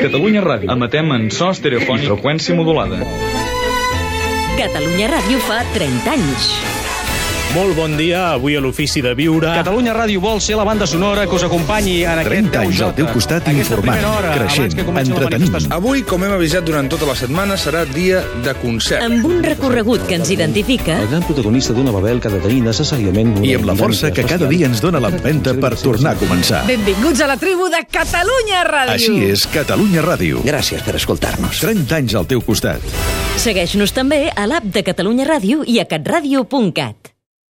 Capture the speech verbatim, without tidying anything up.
Catalunya Ràdio. Emetem en so estereofònic i freqüència modulada. Catalunya Ràdio fa trenta anys. Molt bon dia, avui a l'Ofici de Viure. Catalunya Ràdio vol ser la banda sonora que us acompanyi en aquest trenta anys al teu costat, informant, creixent, entretenint. Avui, com hem avisat durant tota la setmana, serà dia de concert. Amb un recorregut que ens identifica... El gran protagonista d'una Babel que ha de tenir necessàriament... I amb la força que cada dia ens dona l'empenta per tornar a començar. Benvinguts a la tribu de Catalunya Ràdio. Així és, Catalunya Ràdio. Gràcies per escoltar-nos. trenta anys al teu costat. Segueix-nos també a l'app de Catalunya Ràdio i a catradio punt cat.